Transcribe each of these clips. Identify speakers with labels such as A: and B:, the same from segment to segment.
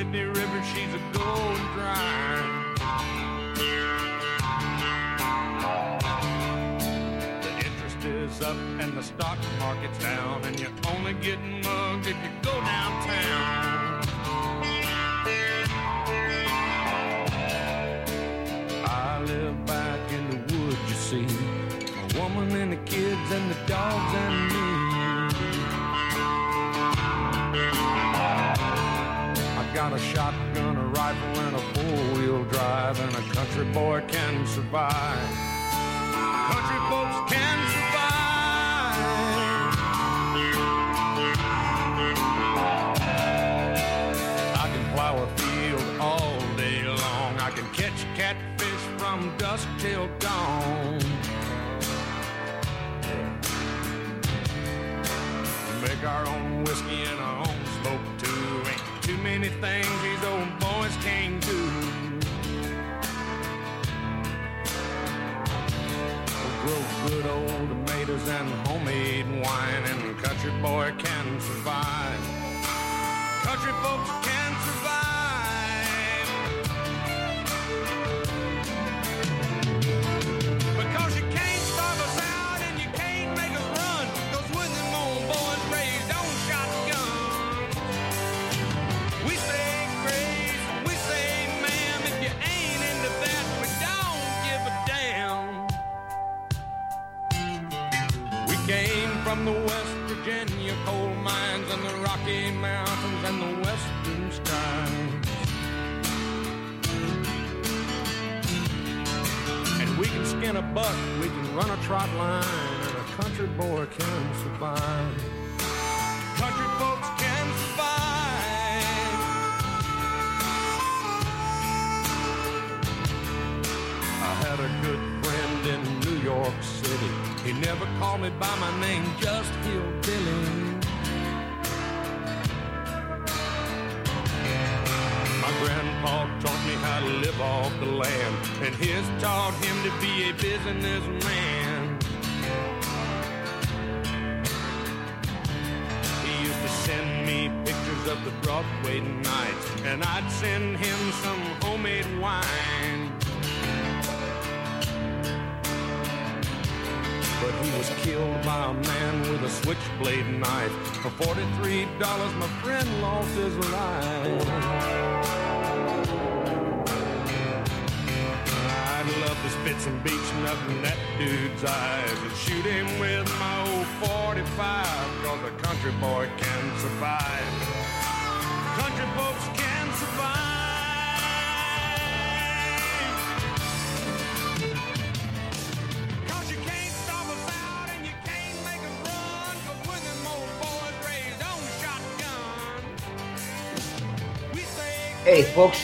A: Mississippi River, she's a going dry. The interest is up and the stock market's down, and you're only getting mugged if you go downtown. I live back in the woods, you see, a woman and the kids and the dogs and me. I got a shotgun, a rifle, and a four-wheel drive, and a country boy can survive. Country folks can survive. I can plow a field all day long. I can catch catfish from dusk till dawn. Make our own whiskey and our own smoke too. Ain't too many things these old boys can't do. We'll grow good old tomatoes and homemade wine, and country boy can survive. Country folks can survive. Because you can't starve us out and you can't make us run. 'Cause when them old boys raised on shotgun, we say grace, we say ma'am. If you ain't into that, we don't give a damn. We came from the West Virginia coal mines and the Rocky Mountains and the western skies. And we can skin a buck, we can run a trot line, and a country boy can survive. Country folks can survive. I had a good friend in New York City. He never called me by my name, just Hillbilly. My grandpa taught me how to live off the land, and his taught him to be a businessman. He used to send me pictures of the Broadway nights, and I'd send him some homemade wine. But he was killed by a man with a switchblade knife. For $43, my friend lost his life. I'd love to spit some beach nut in that dude's eyes and shoot him with my old 45, 'cause a country boy can survive. Country folks can survive.
B: Hey, folks.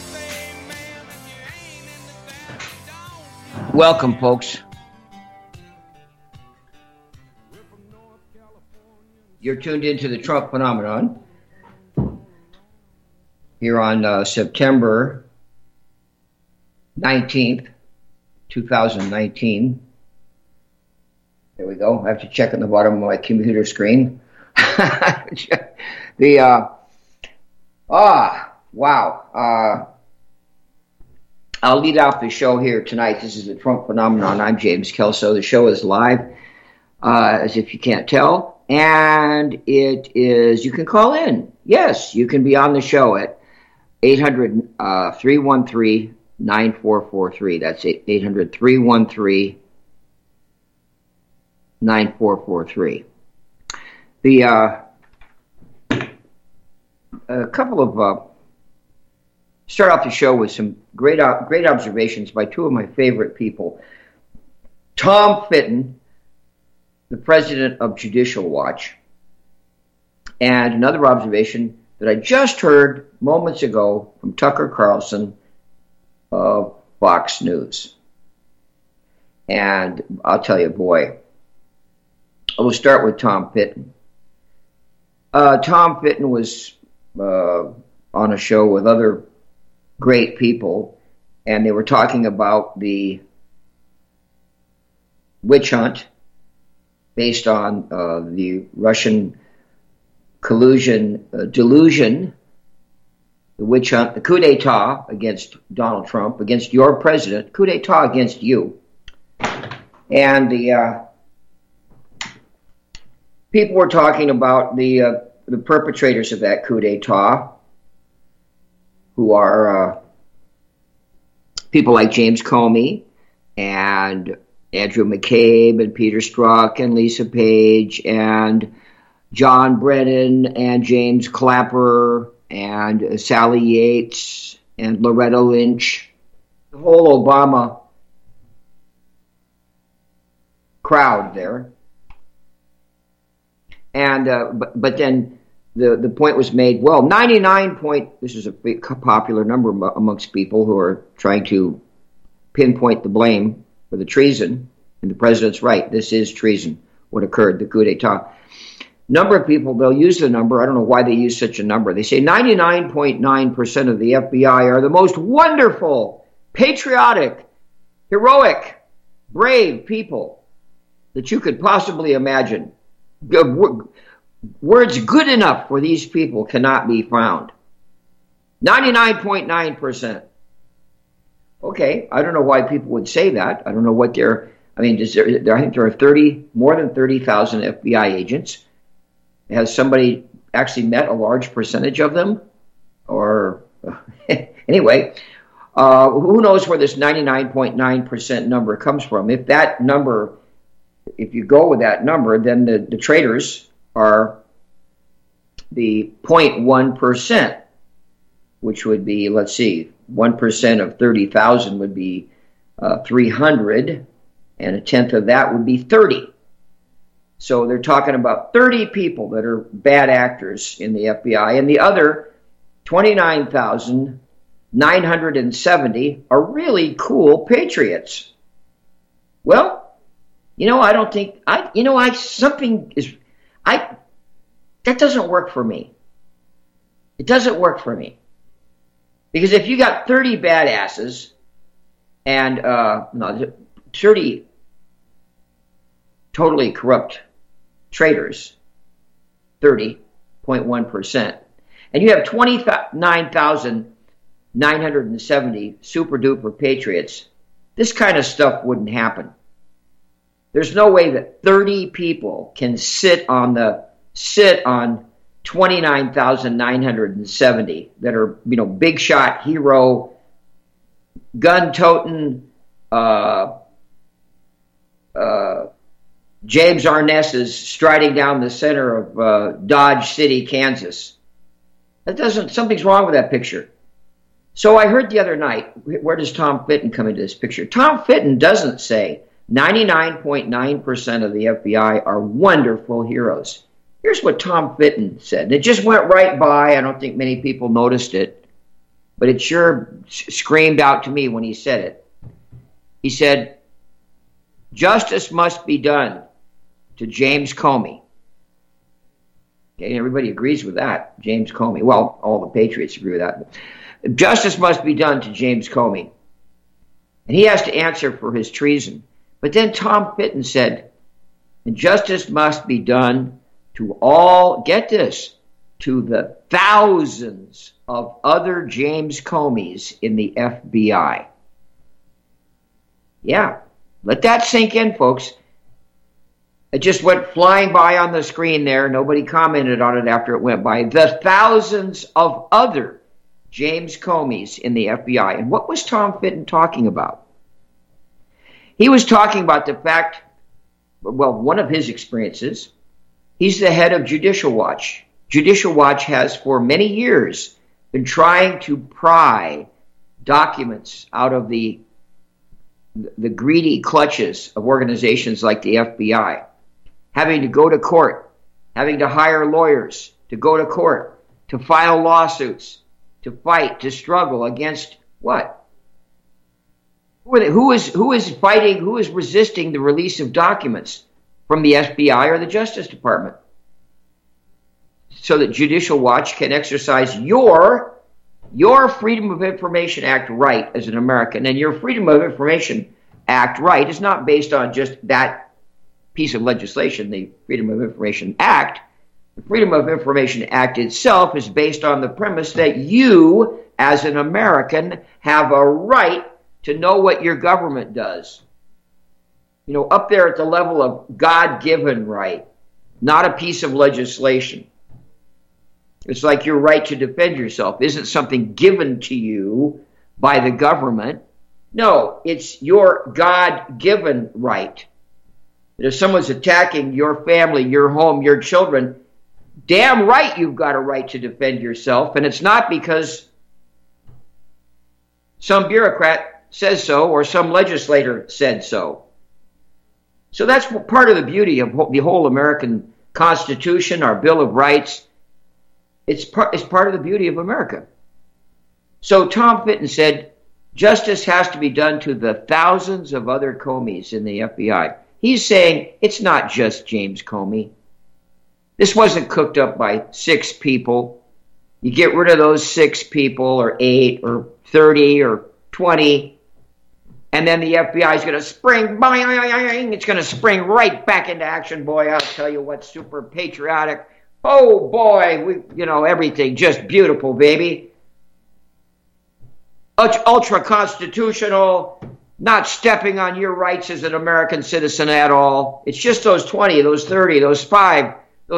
B: Welcome, folks. You're tuned into the Trump Phenomenon here on September 19th, 2019. There we go. I have to check on the bottom of my computer screen. Wow. I'll lead off the show here tonight. This is the Trump Phenomenon. I'm James Kelso. The show is live, as if you can't tell. And it is, you can call in. Yes, you can be on the show at 800-313-9443. That's 800-313-9443. A couple of start off the show with some great observations by two of my favorite people. Tom Fitton, the president of Judicial Watch, and another observation that I just heard moments ago from Tucker Carlson of Fox News. And I'll tell you, boy, we'll start with Tom Fitton. Tom Fitton was on a show with other great people, and they were talking about the witch hunt based on the Russian delusion the witch hunt, the coup d'etat against Donald Trump, against your president, coup d'etat against you. And the people were talking about the perpetrators of that coup d'etat, who are people like James Comey and Andrew McCabe and Peter Strzok and Lisa Page and John Brennan and James Clapper and Sally Yates and Loretta Lynch, the whole Obama crowd there. And but then the point was made, well, 99 this is a big popular number amongst people who are trying to pinpoint the blame for the treason, and the president's right, this is treason, what occurred, the coup d'etat. Number of people, they'll use the number, I don't know why they use such a number, they say 99.9% of the FBI are the most wonderful, patriotic, heroic, brave people that you could possibly imagine. Words good enough for these people cannot be found. 99.9%. Okay, I don't know why people would say that. I don't know what I think there are more than 30,000 FBI agents. Has somebody actually met a large percentage of them? Or anyway, who knows where this 99.9% number comes from? If you go with that number, then the traitors are the 0.1%, which would be, let's see, 1% of 30,000 would be 300, and a tenth of that would be 30. So they're talking about 30 people that are bad actors in the FBI, and the other 29,970 are really cool patriots. Well, I don't think that doesn't work for me. It doesn't work for me. Because if you got 30 badasses and 30 totally corrupt traitors, 30.1%, and you have 29,970 super duper patriots, this kind of stuff wouldn't happen. There's no way that 30 people can sit on 29,970 that are, big shot, hero, gun-toting, James Arness is striding down the center of Dodge City, Kansas. Something's wrong with that picture. So I heard the other night, where does Tom Fitton come into this picture? Tom Fitton doesn't say 99.9% of the FBI are wonderful heroes. Here's what Tom Fitton said. It just went right by. I don't think many people noticed it, but it sure screamed out to me when he said it. He said, "Justice must be done to James Comey." Okay, everybody agrees with that, James Comey. Well, all the patriots agree with that. Justice must be done to James Comey. And he has to answer for his treason. But then Tom Fitton said, and justice must be done to all, get this, to the thousands of other James Comeys in the FBI. Yeah, let that sink in, folks. It just went flying by on the screen there. Nobody commented on it after it went by. The thousands of other James Comeys in the FBI. And what was Tom Fitton talking about? He was talking about the fact, well, one of his experiences, he's the head of Judicial Watch. Judicial Watch has for many years been trying to pry documents out of the greedy clutches of organizations like the FBI, having to go to court, having to hire lawyers to go to court, to file lawsuits, to fight, to struggle against what? Who is fighting, who is resisting the release of documents from the FBI or the Justice Department? So that Judicial Watch can exercise your Freedom of Information Act right as an American. And your Freedom of Information Act right is not based on just that piece of legislation, the Freedom of Information Act. The Freedom of Information Act itself is based on the premise that you, as an American, have a right to know what your government does. You know, up there at the level of God-given right, not a piece of legislation. It's like your right to defend yourself isn't something given to you by the government. No, it's your God-given right. That if someone's attacking your family, your home, your children, damn right you've got a right to defend yourself. And it's not because some bureaucrat says so or some legislator said so. So that's part of the beauty of the whole American Constitution, our Bill of Rights. It's part of the beauty of America. So Tom Fitton said, justice has to be done to the thousands of other Comeys in the FBI. He's saying it's not just James Comey. This wasn't cooked up by 6 people. You get rid of those 6 people, or 8, or 30, or 20, and then the FBI is going to spring, it's going to spring right back into action. Boy, I'll tell you what, super patriotic. Oh boy, everything just beautiful, baby. Ultra constitutional, not stepping on your rights as an American citizen at all. It's just those 20, those 30, those 5,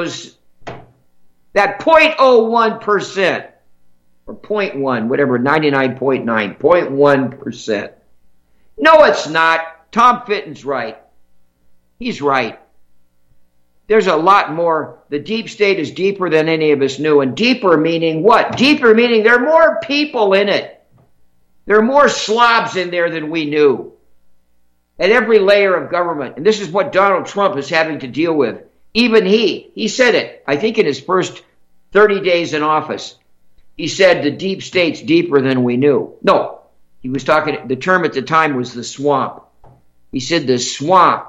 B: that 0.01%, or 0.1, whatever, 99.9, 0.1%. No, it's not. Tom Fitton's right. He's right. There's a lot more. The deep state is deeper than any of us knew. And deeper meaning what? Deeper meaning there are more people in it. There are more slobs in there than we knew. At every layer of government. And this is what Donald Trump is having to deal with. Even he said it, I think in his first 30 days in office. He said the deep state's deeper than we knew. No, he was talking, the term at the time was the swamp. He said the swamp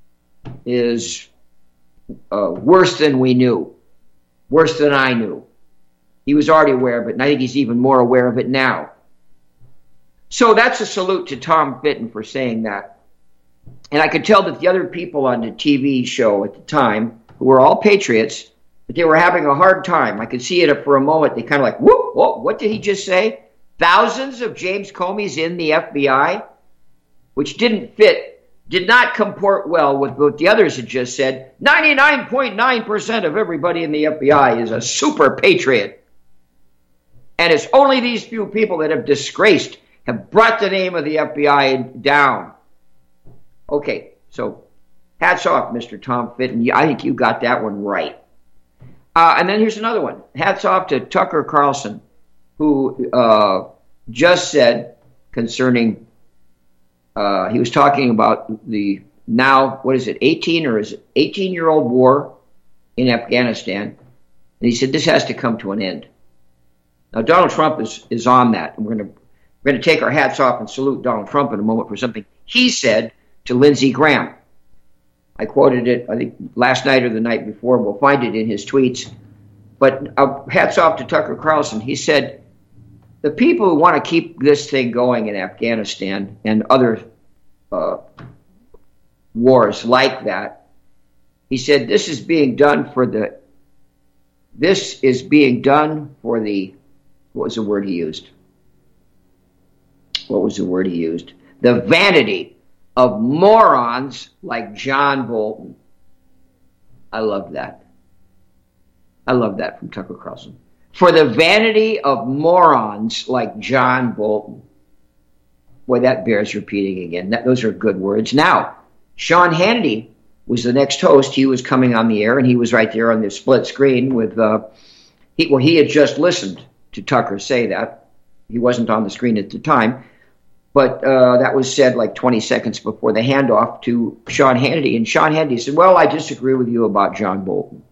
B: is worse than we knew, worse than I knew. He was already aware of it, and I think he's even more aware of it now. So that's a salute to Tom Fitton for saying that. And I could tell that the other people on the TV show at the time, who were all patriots, that they were having a hard time. I could see it for a moment. They kind of like, whoop, whoa, what did he just say? Thousands of James Comeys in the FBI, which did not comport well with what the others had just said. 99.9% of everybody in the FBI is a super patriot. And it's only these few people that have brought the name of the FBI down. Okay, so hats off, Mr. Tom Fitton. I think you got that one right. And then here's another one. Hats off to Tucker Carlson, who just said concerning, he was talking about the now, 18-year-old war in Afghanistan. And he said this has to come to an end. Now, Donald Trump is on that. And we're going to take our hats off and salute Donald Trump in a moment for something he said to Lindsey Graham. I quoted it, I think, last night or the night before. We'll find it in his tweets. But hats off to Tucker Carlson. He said, the people who want to keep this thing going in Afghanistan and other wars like that, he said, this is being done for the, what was the word he used? The vanity of morons like John Bolton. I love that. I love that from Tucker Carlson. For the vanity of morons like John Bolton. Boy, that bears repeating again. Those are good words. Now, Sean Hannity was the next host. He was coming on the air, and he was right there on the split screen with, he had just listened to Tucker say that. He wasn't on the screen at the time. But that was said like 20 seconds before the handoff to Sean Hannity. And Sean Hannity said, well, I disagree with you about John Bolton.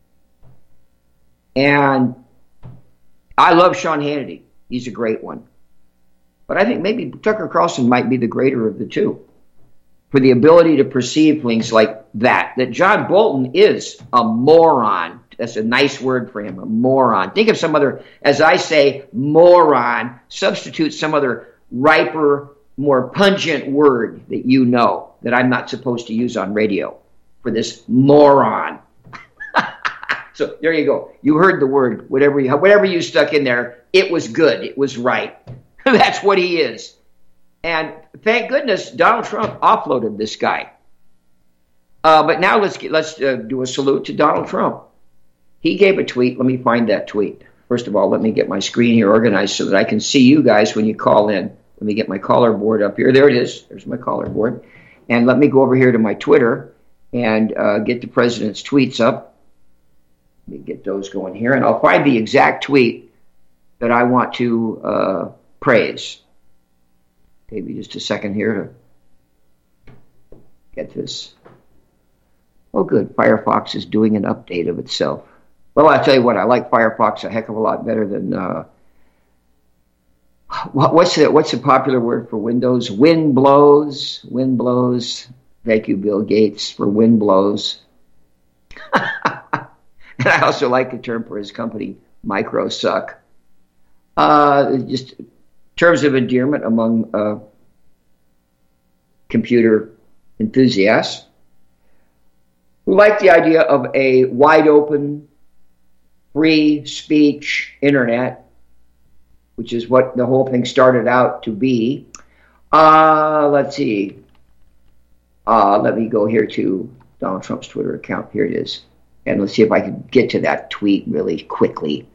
B: And I love Sean Hannity. He's a great one. But I think maybe Tucker Carlson might be the greater of the two for the ability to perceive things like that John Bolton is a moron. That's a nice word for him, a moron. Think of some other, as I say, moron, substitute some other riper, more pungent word that you know that I'm not supposed to use on radio for this moron. So there you go. You heard the word. Whatever you stuck in there, it was good. It was right. That's what he is. And thank goodness Donald Trump offloaded this guy. But now let's do a salute to Donald Trump. He gave a tweet. Let me find that tweet. First of all, let me get my screen here organized so that I can see you guys when you call in. Let me get my caller board up here. There it is. There's my caller board. And let me go over here to my Twitter and get the president's tweets up. Let me get those going here. And I'll find the exact tweet that I want to praise. Give me just a second here to get this. Oh, good. Firefox is doing an update of itself. Well, I'll tell you what. I like Firefox a heck of a lot better than what's the popular word for Windows? Wind blows. Wind blows. Thank you, Bill Gates, for wind blows. And I also like the term for his company, Microsuck. Just terms of endearment among computer enthusiasts who like the idea of a wide open, free speech internet, which is what the whole thing started out to be. Let's see. Let me go here to Donald Trump's Twitter account. Here it is. And let's see if I can get to that tweet really quickly.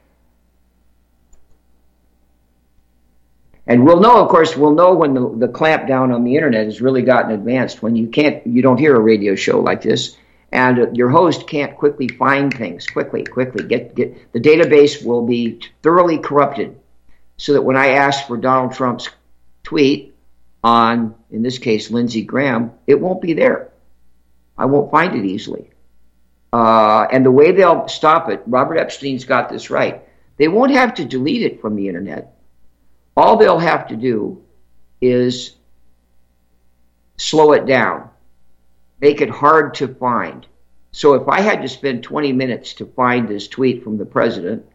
B: And we'll know, of course, when the clampdown on the internet has really gotten advanced, when you don't hear a radio show like this, and your host can't quickly find things, quickly, get the database will be thoroughly corrupted, so that when I ask for Donald Trump's tweet on, in this case, Lindsey Graham, it won't be there. I won't find it easily. And the way they'll stop it, Robert Epstein's got this right. They won't have to delete it from the internet. All they'll have to do is slow it down, make it hard to find. So if I had to spend 20 minutes to find this tweet from the president,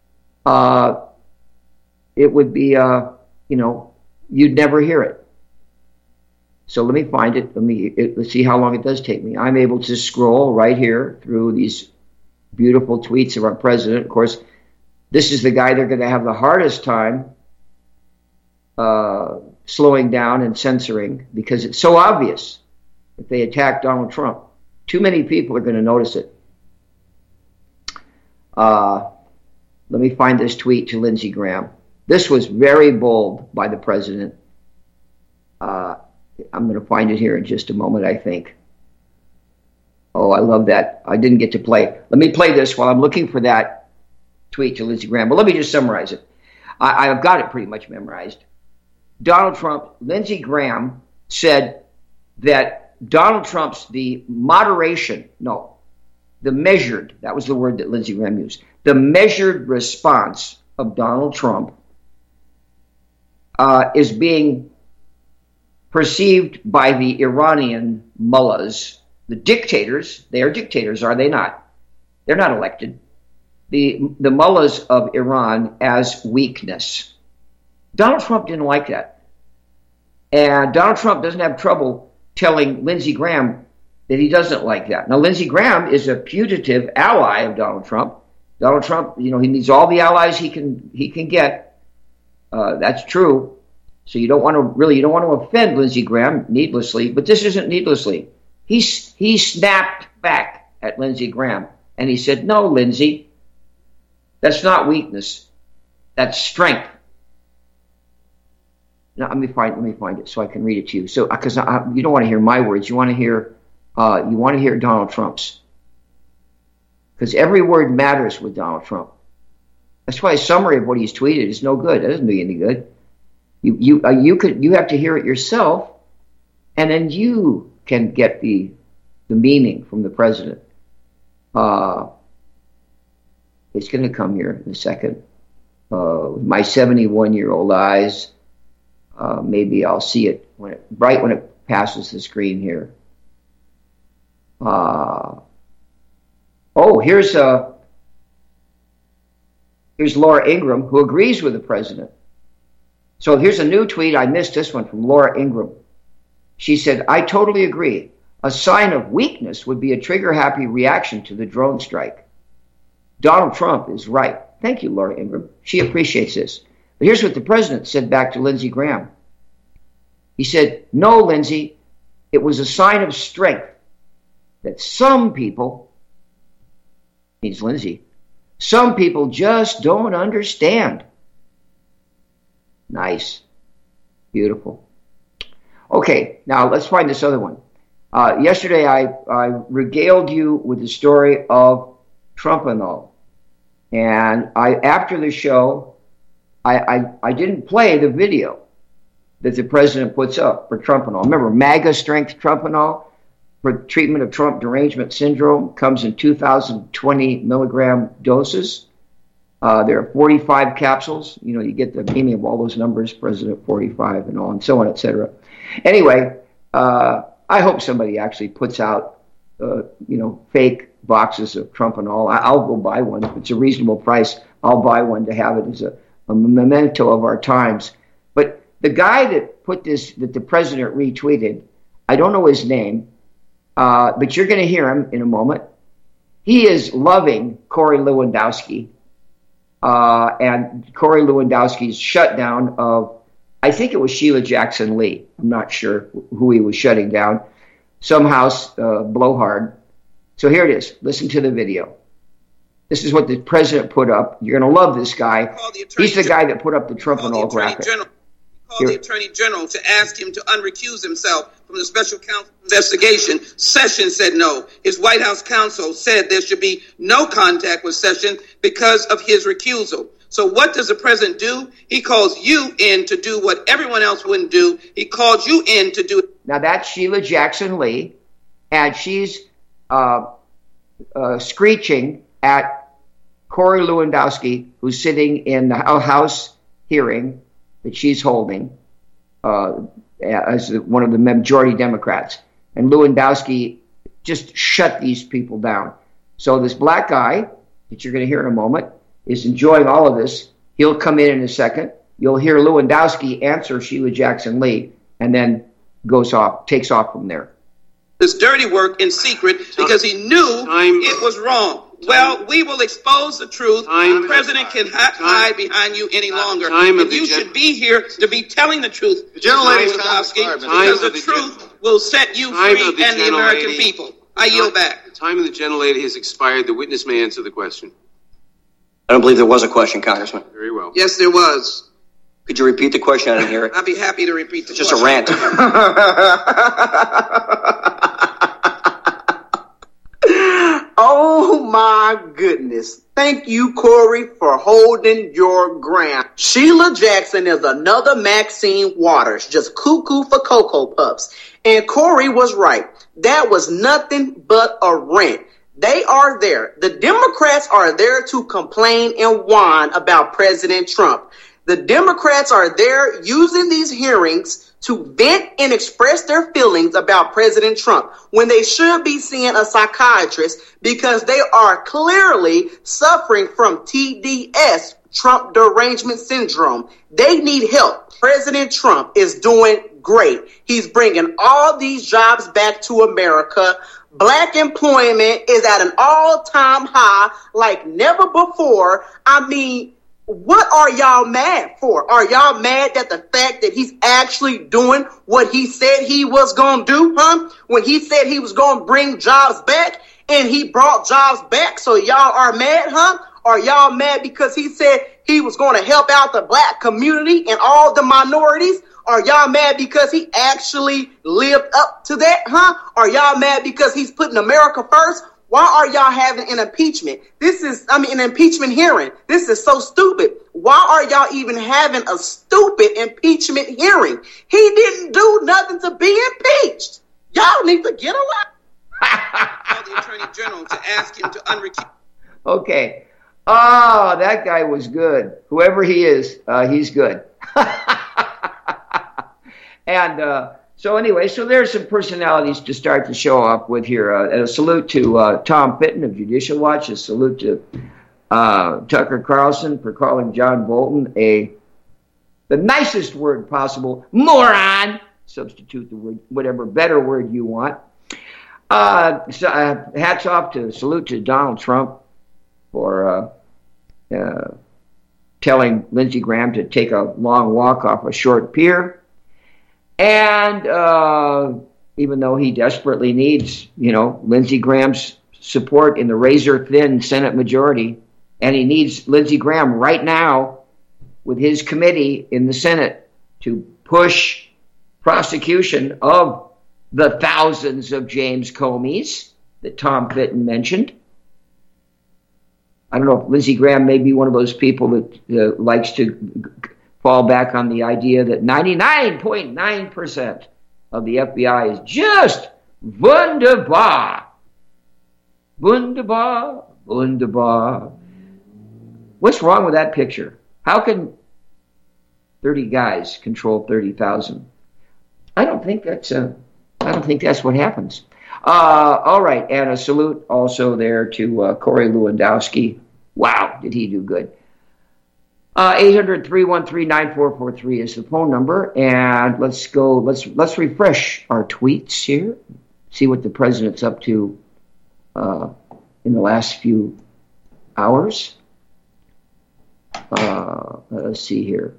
B: it would be, you'd never hear it. So let me find it. Let's see how long it does take me. I'm able to scroll right here through these beautiful tweets of our president. Of course, this is the guy they're going to have the hardest time slowing down and censoring, because it's so obvious if they attack Donald Trump. Too many people are going to notice it. Let me find this tweet to Lindsey Graham. This was very bold by the president. I'm going to find it here in just a moment, I think. Oh, I love that. I didn't get to play. Let me play this while I'm looking for that tweet to Lindsey Graham. But let me just summarize it. I've got it pretty much memorized. Donald Trump, Lindsey Graham said that Donald Trump's the measured, that was the word that Lindsey Graham used, the measured response of Donald Trump is being perceived by the Iranian mullahs, the dictators. They are dictators, are they not? They're not elected. The mullahs of Iran as weakness. Donald Trump didn't like that. And Donald Trump doesn't have trouble telling Lindsey Graham that he doesn't like that. Now, Lindsey Graham is a putative ally of Donald Trump. Donald Trump, he needs all the allies he can get. That's true. So you don't want to offend Lindsey Graham needlessly, but this isn't needlessly. He snapped back at Lindsey Graham and he said, "No, Lindsey, that's not weakness. That's strength." Now let me find it so I can read it to you. So because you don't want to hear my words, you want to hear Donald Trump's, because every word matters with Donald Trump. That's why a summary of what he's tweeted is no good. It doesn't do you any good. You have to hear it yourself, and then you can get the meaning from the president. It's going to come here in a second. With my 71-year-old eyes, maybe I'll see it when it passes the screen here. Here's Laura Ingraham, who agrees with the president. So here's a new tweet. I missed this one from Laura Ingraham. She said, "I totally agree. A sign of weakness would be a trigger-happy reaction to the drone strike." Donald Trump is right. Thank you, Laura Ingraham. She appreciates this. But here's what the president said back to Lindsey Graham. He said, no, Lindsey, it was a sign of strength that some people, means Lindsey, some people just don't understand. Nice. Beautiful. Okay, now let's find this other one. Yesterday I regaled you with the story of Trumpanol. And after the show, I didn't play the video that the president puts up for Trumpanol. Remember, MAGA strength Trumpanol for treatment of Trump derangement syndrome comes in 2,020 milligram doses. There are 45 capsules. You know, you get the meaning of all those numbers, President 45 and all, and so on, et cetera. Anyway, I hope somebody actually puts out, fake boxes of Trumpanol. I'll go buy one. If it's a reasonable price, I'll buy one to have it as a memento of our times. But the guy that put this, that the president retweeted, I don't know his name, but you're going to hear him in a moment. He is loving Corey Lewandowski and Corey Lewandowski's shutdown of, I think it was Sheila Jackson Lee. I'm not sure who he was shutting down. Some house blowhard. So here it is. Listen to the video. This is what the president put up. You're going to love this guy. He's the guy that put up the Trumpanol graphic.
C: Called the Attorney General to ask him to unrecuse himself from the special counsel investigation. Sessions said no. His White House counsel said there should be no contact with Sessions because of his recusal. So what does the president do? He calls you in to do what everyone else wouldn't do. He called you in to do.
B: Now that's Sheila Jackson Lee, and she's screeching at Corey Lewandowski, who's sitting in the House hearing that she's holding as one of the majority Democrats. And Lewandowski just shut these people down. So this black guy that you're going to hear in a moment is enjoying all of this. He'll come in a second. You'll hear Lewandowski answer Sheila Jackson Lee and then takes off from there.
C: This dirty work in secret because he knew it was wrong. Well, we will expose the truth. The president can hide behind you any longer. And you should be here to be telling the truth, Lewandowski, because the truth will set you free and the American people. I yield back.
D: The time of the gentlelady has expired. The witness may answer the question.
E: I don't believe there was a question, Congressman.
D: Very well.
C: Yes, there was.
E: Could you repeat the question? I didn't hear it.
C: I'd be happy to repeat the
E: Just
C: question.
E: Just a rant.
F: Oh my goodness. Thank you, Corey, for holding your ground. Sheila Jackson is another Maxine Waters, just cuckoo for Cocoa Puffs. And Corey was right. That was nothing but a rant. They are there. The Democrats are there to complain and whine about President Trump. The Democrats are there using these hearings to vent and express their feelings about President Trump when they should be seeing a psychiatrist because they are clearly suffering from TDS, Trump derangement syndrome. They need help. President Trump is doing great. He's bringing all these jobs back to America. Black employment is at an all-time high like never before. I mean, what are y'all mad for? Are y'all mad that the fact that he's actually doing what he said he was going to do, huh? When he said he was going to bring jobs back and he brought jobs back, so y'all are mad, huh? Are y'all mad because he said he was going to help out the black community and all the minorities? Are y'all mad because he actually lived up to that, huh? Are y'all mad because he's putting America first? Why are y'all having an impeachment? An impeachment hearing. This is so stupid. Why are y'all even having a stupid impeachment hearing? He didn't do nothing to be impeached. Y'all need to get
C: Call the Attorney General to ask him to unrecuse.
B: Okay. Oh, that guy was good. Whoever he is, he's good. And so anyway, so there's some personalities to start the show off with here. And a salute to Tom Fitton of Judicial Watch. A salute to Tucker Carlson for calling John Bolton the nicest word possible, moron. Substitute the word, whatever better word you want. Hats off to salute to Donald Trump. for telling Lindsey Graham to take a long walk off a short pier. And even though he desperately needs, Lindsey Graham's support in the razor-thin Senate majority, and he needs Lindsey Graham right now with his committee in the Senate to push prosecution of the thousands of James Comeys that Tom Fitton mentioned. I don't know if Lindsey Graham may be one of those people that likes to fall back on the idea that 99.9% of the FBI is just wunderbar. Wunderbar, wunderbar. What's wrong with that picture? How can 30 guys control 30,000? I don't think that's what happens. All right, and a salute also there to Corey Lewandowski. Wow, did he do good? 800-313-9443 is the phone number, and let's go. Let's refresh our tweets here. See what the president's up to in the last few hours. Let's see here.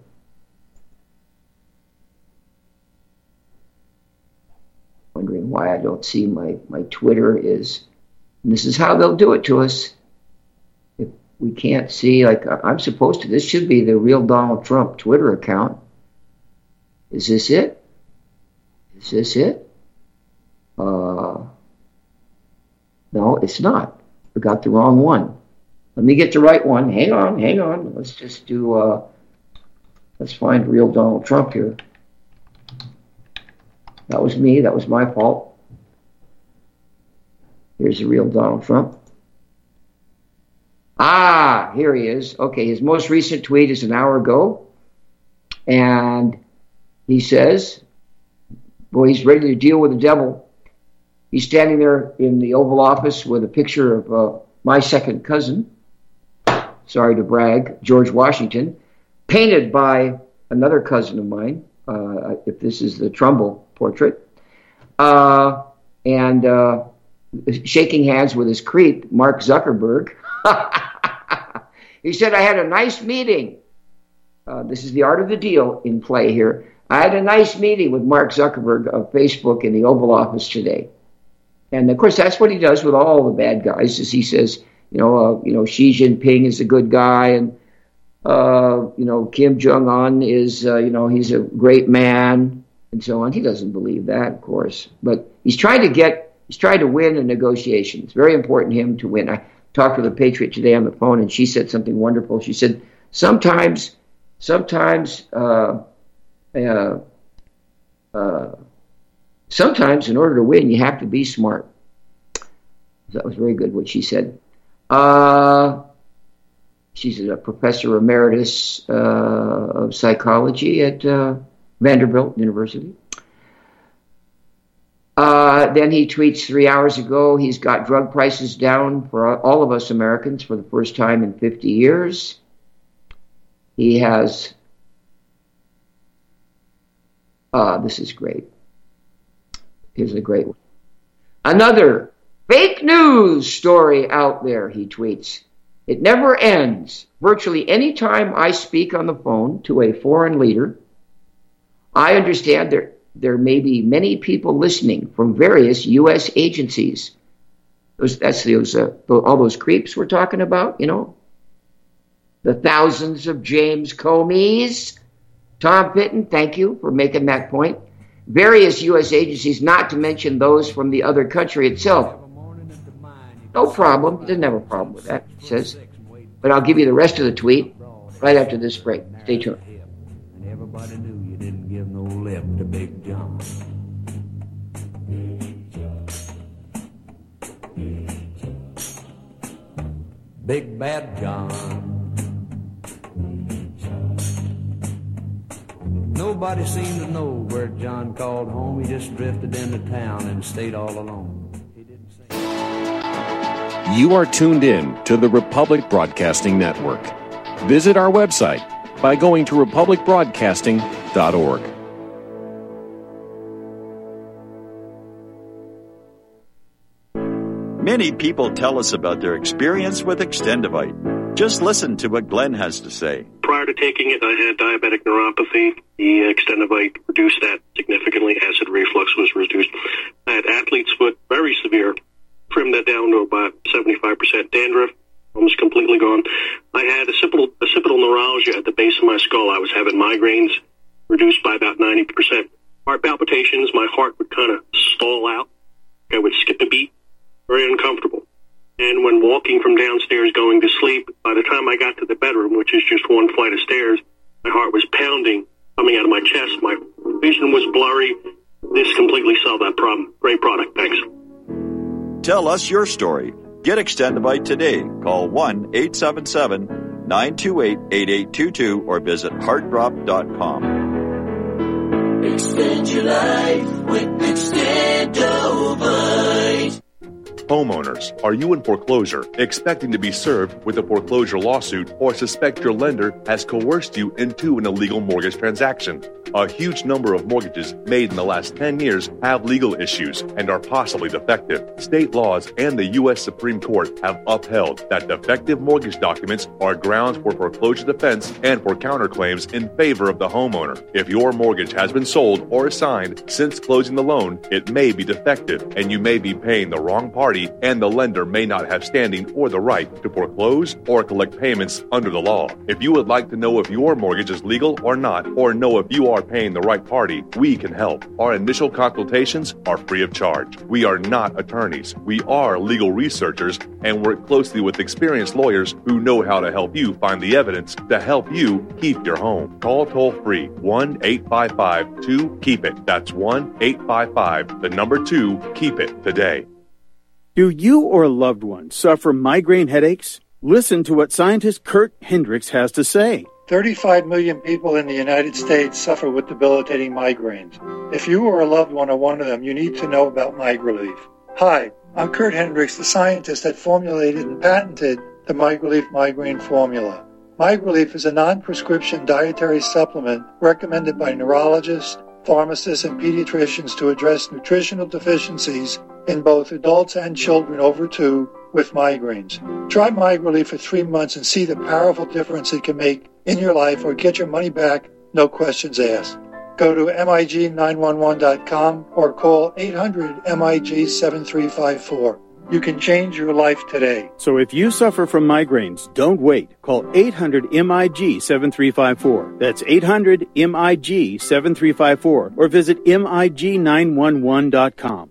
B: Wondering why I don't see my Twitter is. This is how they'll do it to us. If we can't see, like I'm supposed to, this should be the real Donald Trump Twitter account. Is this it? Is this it? No, it's not. I got the wrong one. Let me get the right one. Hang on. Let's just do, let's find real Donald Trump here. That was me. That was my fault. Here's the real Donald Trump. Here he is. Okay, his most recent tweet is an hour ago. And he says, boy, he's ready to deal with the devil. He's standing there in the Oval Office with a picture of my second cousin, sorry to brag, George Washington, painted by another cousin of mine, if this is the Trumbull portrait, and shaking hands with his creep, Mark Zuckerberg. He said, I had a nice meeting. This is the art of the deal in play here. I had a nice meeting with Mark Zuckerberg of Facebook in the Oval Office today. And of course, that's what he does with all the bad guys, is he says, Xi Jinping is a good guy, and Kim Jong-un is, he's a great man, and so on. He doesn't believe that, of course, but he's trying to win a negotiation. It's very important to him to win. I talked with a patriot today on the phone, and she said something wonderful. She said, sometimes in order to win, you have to be smart. That was very good what she said. She's a professor emeritus of psychology at Vanderbilt University. Then he tweets 3 hours ago, he's got drug prices down for all of us Americans for the first time in 50 years. He has, this is great. Here's a great one. Another fake news story out there, he tweets. It never ends. Virtually any time I speak on the phone to a foreign leader, I understand there may be many people listening from various U.S. agencies. That's all those creeps we're talking about, The thousands of James Comeys. Tom Fitton, thank you for making that point. Various U.S. agencies, not to mention those from the other country itself. No problem. He doesn't have a problem with that, he says. But I'll give you the rest of the tweet right after this break. Stay tuned.
G: And everybody knew you didn't give no lip to Big John. Big Bad John. Nobody seemed to know where John called home. He just drifted into town and stayed all alone.
H: You are tuned in to the Republic Broadcasting Network. Visit our website by going to republicbroadcasting.org.
I: Many people tell us about their experience with Extendivite. Just listen to what Glenn has to say.
J: Prior to taking it, I had diabetic neuropathy. The Extendivite reduced that significantly. Acid reflux was reduced. I had athlete's foot, very severe. Trimmed that down to about 75%. Dandruff, almost completely gone. I had occipital neuralgia at the base of my skull. I was having migraines, reduced by about 90%. Heart palpitations, my heart would kind of stall out. I would skip a beat. Very uncomfortable. And when walking from downstairs going to sleep, by the time I got to the bedroom, which is just one flight of stairs, my heart was pounding, coming out of my chest. My vision was blurry. This completely solved that problem. Great product. Thanks.
I: Tell us your story. Get Extendivite today. Call 1-877-928-8822 or visit heartdrop.com.
K: Extend your life with Extendivite.
L: Homeowners, are you in foreclosure, expecting to be served with a foreclosure lawsuit, or suspect your lender has coerced you into an illegal mortgage transaction? A huge number of mortgages made in the last 10 years have legal issues and are possibly defective. State laws and the U.S. Supreme Court have upheld that defective mortgage documents are grounds for foreclosure defense and for counterclaims in favor of the homeowner. If your mortgage has been sold or assigned since closing the loan, it may be defective and you may be paying the wrong party, and the lender may not have standing or the right to foreclose or collect payments under the law. If you would like to know if your mortgage is legal or not, or know if you are paying the right party, we can help. Our initial consultations are free of charge. We are not attorneys. We are legal researchers and work closely with experienced lawyers who know how to help you find the evidence to help you keep your home. Call toll-free 1-855-2-KEEP-IT. That's 1-855-2-KEEP-IT today.
M: Do you or a loved one suffer migraine headaches? Listen to what scientist Kurt Hendricks has to say.
N: 35 million people in the United States suffer with debilitating migraines. If you or a loved one are one of them, you need to know about MigraLief. Hi, I'm Kurt Hendricks, the scientist that formulated and patented the MigraLief migraine formula. MigraLief is a non-prescription dietary supplement recommended by neurologists, pharmacists, and pediatricians to address nutritional deficiencies in both adults and children over 2 with migraines. Try MigraLief for 3 months and see the powerful difference it can make in your life, or get your money back, no questions asked. Go to MIG911.com or call 800-MIG-7354. You can change your life today.
M: So if you suffer from migraines, don't wait. Call 800-MIG-7354. That's 800-MIG-7354 or visit MIG911.com.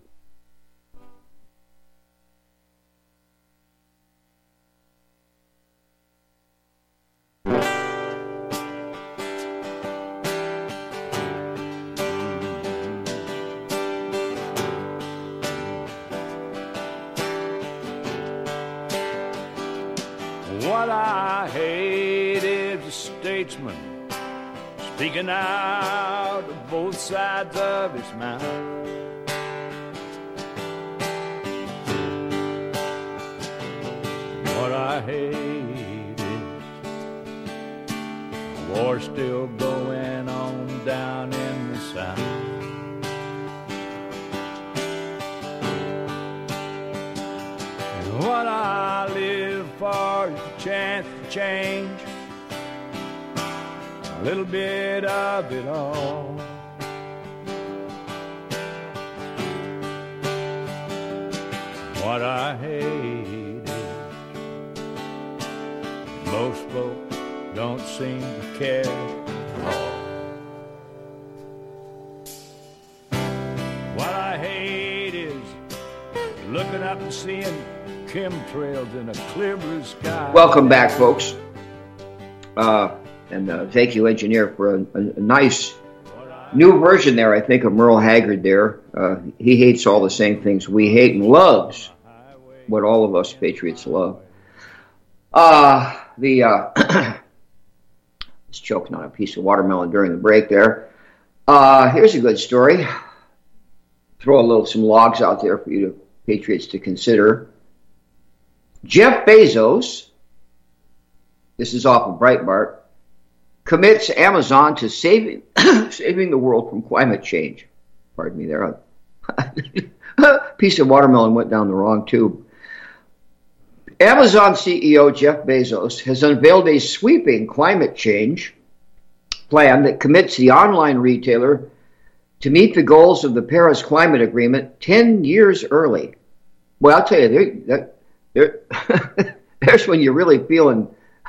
O: What I hate is a statesman speaking out of both sides of his mouth. What I hate is the war still going on down in the South. And what I live for is the chance to change a little bit of it all. What I hate is most folks don't seem to care at all. What I hate is looking up and seeing chemtrails in a clear blue sky.
B: Welcome back, folks. And thank you, engineer, for a nice new version there, I think, of Merle Haggard there. He hates all the same things we hate and loves what all of us patriots love. Just choking on a piece of watermelon during the break there. Here's a good story. Throw some logs out there for you patriots to consider. Jeff Bezos, this is off of Breitbart, commits Amazon to saving the world from climate change. Pardon me there. A piece of watermelon went down the wrong tube. Amazon CEO Jeff Bezos has unveiled a sweeping climate change plan that commits the online retailer to meet the goals of the Paris Climate Agreement 10 years early. Well, I'll tell you, there's when you're really feeling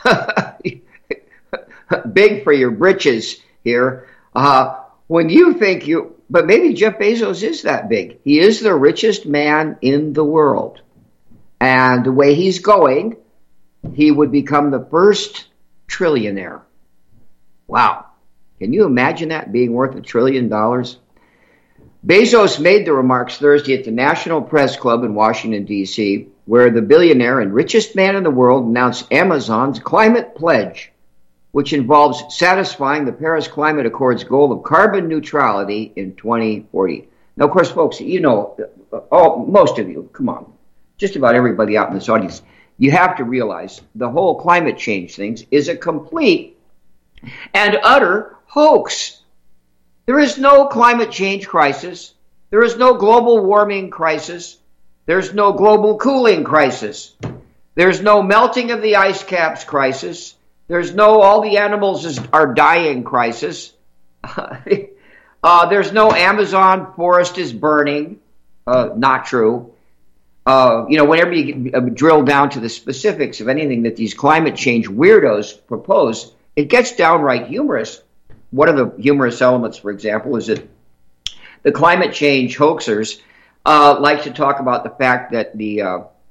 B: big for your britches here. When you think but maybe Jeff Bezos is that big. He is the richest man in the world. And the way he's going, he would become the first trillionaire. Wow. Can you imagine that being worth $1 trillion? Bezos made the remarks Thursday at the National Press Club in Washington, D.C., where the billionaire and richest man in the world announced Amazon's climate pledge, which involves satisfying the Paris Climate Accord's goal of carbon neutrality in 2040. Now, of course, folks, most of you, come on, just about everybody out in this audience, you have to realize the whole climate change thing is a complete and utter hoax. There is no climate change crisis. There is no global warming crisis. There's no global cooling crisis. There's no melting of the ice caps crisis. There's no all the animals are dying crisis. There's no Amazon forest is burning. Not true. Whenever you drill down to the specifics of anything that these climate change weirdos propose, it gets downright humorous. One of the humorous elements, for example, is that the climate change hoaxers like to talk about the fact that the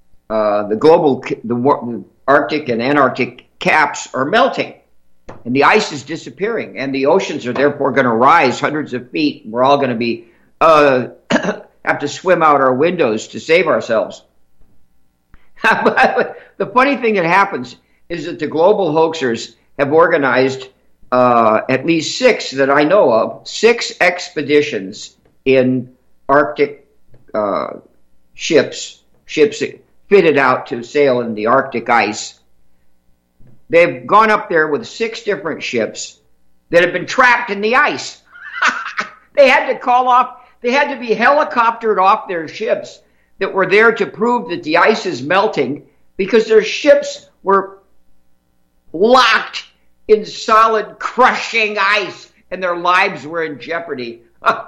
B: Arctic and Antarctic caps are melting, and the ice is disappearing, and the oceans are therefore going to rise hundreds of feet. We're all going to be have to swim out our windows to save ourselves. But the funny thing that happens is that the global hoaxers have organized at least 6 that I know of, 6 expeditions in Arctic ships fitted out to sail in the Arctic ice. They've gone up there with 6 different ships that have been trapped in the ice. They had to be helicoptered off their ships that were there to prove that the ice is melting because their ships were locked in solid, crushing ice, and their lives were in jeopardy.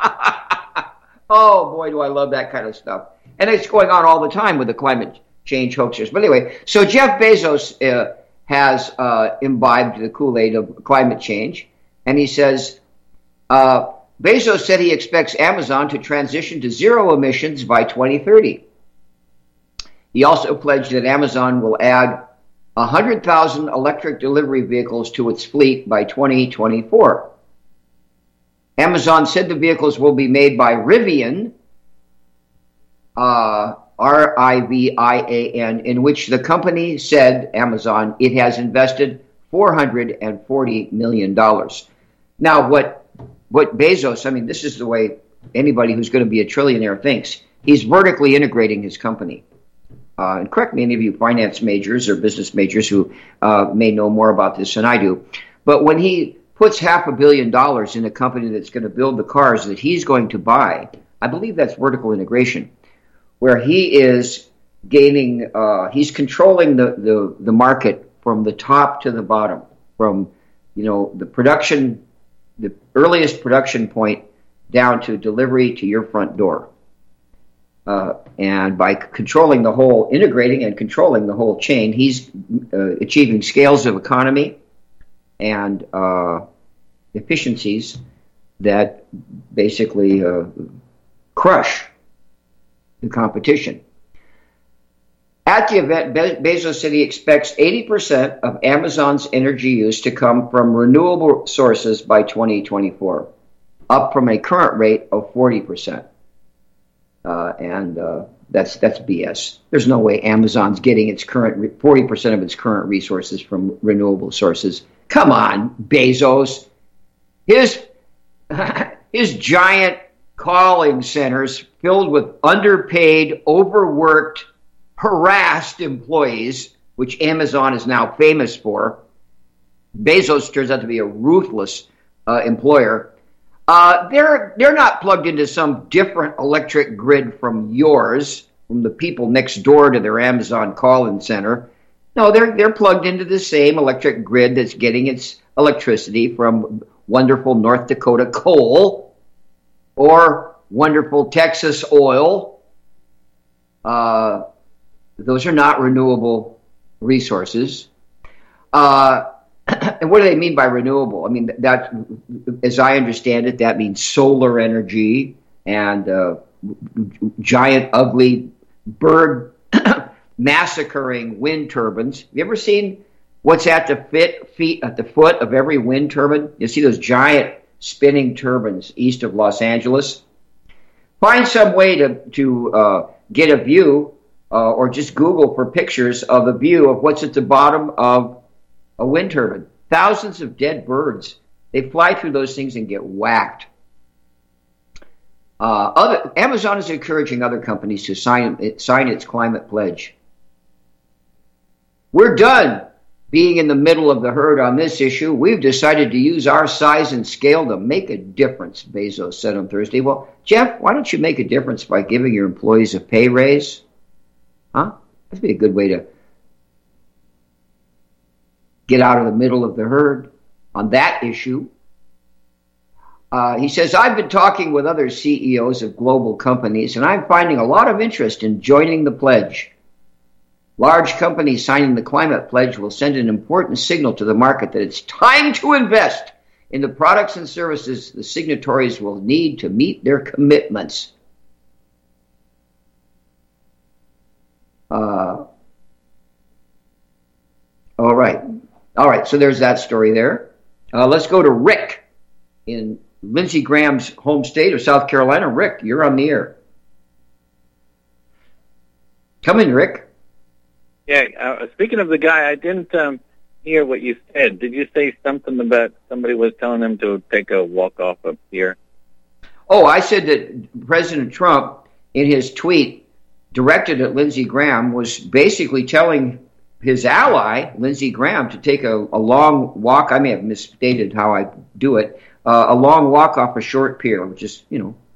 B: Oh, boy, do I love that kind of stuff. And it's going on all the time with the climate change hoaxers. But anyway, so Jeff Bezos has imbibed the Kool-Aid of climate change, and he says, Bezos said he expects Amazon to transition to zero emissions by 2030. He also pledged that Amazon will add 100,000 electric delivery vehicles to its fleet by 2024. Amazon said the vehicles will be made by Rivian, Rivian, in which the company said, Amazon, it has invested $440 million. Now, what Bezos, I mean, this is the way anybody who's going to be a trillionaire thinks. He's vertically integrating his company. And correct me, any of you finance majors or business majors who may know more about this than I do. But when he puts $500 million in a company that's going to build the cars that he's going to buy, I believe that's vertical integration, where he is gaining, he's controlling the market from the top to the bottom, from the production, the earliest production point down to delivery to your front door. And by controlling the whole, integrating and controlling the whole chain, he's achieving scales of economy and efficiencies that basically crush the competition. At the event, Bezos said he expects 80% of Amazon's energy use to come from renewable sources by 2024, up from a current rate of 40%. And that's BS. There's no way Amazon's getting its current 40% of its current resources from renewable sources. Come on, Bezos. His giant calling centers filled with underpaid, overworked, harassed employees, which Amazon is now famous for. Bezos turns out to be a ruthless employer. They're not plugged into some different electric grid from yours, from the people next door to their Amazon call-in center. No, they're plugged into the same electric grid that's getting its electricity from wonderful North Dakota coal or wonderful Texas oil. Those are not renewable resources. And what do they mean by renewable? I mean, that, as I understand it, that means solar energy and giant, ugly, bird massacring wind turbines. Have you ever seen what's at the foot of every wind turbine? You see those giant spinning turbines east of Los Angeles. Find some way to get a view, or just Google for pictures of a view of what's at the bottom of a wind turbine. Thousands of dead birds. They fly through those things and get whacked. Amazon is encouraging other companies to sign its climate pledge. We're done being in the middle of the herd on this issue. We've decided to use our size and scale to make a difference, Bezos said on Thursday. Well, Jeff, why don't you make a difference by giving your employees a pay raise? Huh? That'd be a good way to get out of the middle of the herd on that issue. He says, I've been talking with other CEOs of global companies, and I'm finding a lot of interest in joining the pledge. Large companies signing the climate pledge will send an important signal to the market that it's time to invest in the products and services the signatories will need to meet their commitments. All right, so there's that story there. Let's go to Rick in Lindsey Graham's home state of South Carolina. Rick, you're on the air. Come in, Rick.
P: Yeah, speaking of the guy, I didn't hear what you said. Did you say something about somebody was telling him to take a walk off a pier?
B: Oh, I said that President Trump, in his tweet directed at Lindsey Graham, was basically telling his ally, Lindsey Graham, to take a long walk. I may have misstated how I do it. A long walk off a short pier, which is,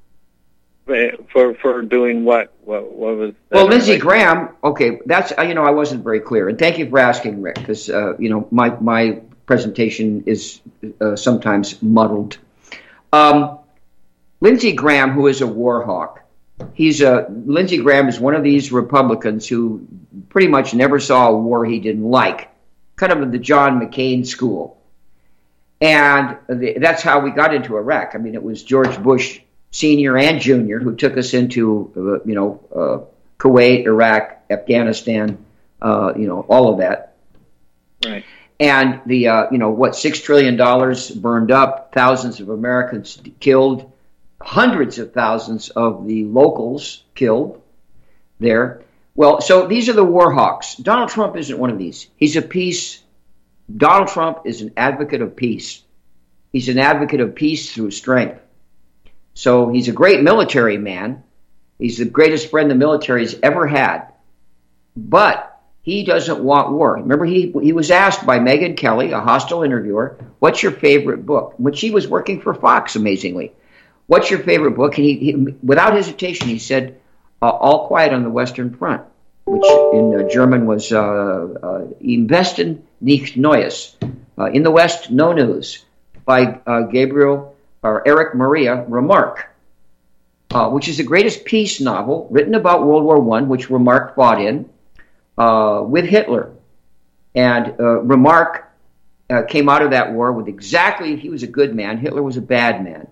P: For doing what? What was that?
B: Well, Lindsey Graham, okay, that's, I wasn't very clear. And thank you for asking, Rick, because, my presentation is sometimes muddled. Lindsey Graham, who is a war hawk, Lindsey Graham is one of these Republicans who pretty much never saw a war he didn't like, kind of the John McCain school. And that's how we got into Iraq. I mean, it was George Bush Sr. and Jr. who took us into, Kuwait, Iraq, Afghanistan, all of that.
P: Right.
B: And the, $6 trillion burned up, thousands of Americans killed, hundreds of thousands of the locals killed there. Well, so these are the war hawks. Donald Trump isn't one of these. Donald Trump is an advocate of peace. He's an advocate of peace through strength. So he's a great military man. He's the greatest friend the military's ever had. But he doesn't want war. Remember, he was asked by Megyn Kelly, a hostile interviewer, what's your favorite book? When she was working for Fox, amazingly. What's your favorite book? And he without hesitation, he said, All Quiet on the Western Front, which in German was Im Westen nichts Neues. In the West, no news, by Erich Maria Remarque, which is the greatest peace novel written about World War I, which Remarque fought in with Hitler. And Remarque came out of that war with he was a good man, Hitler was a bad man.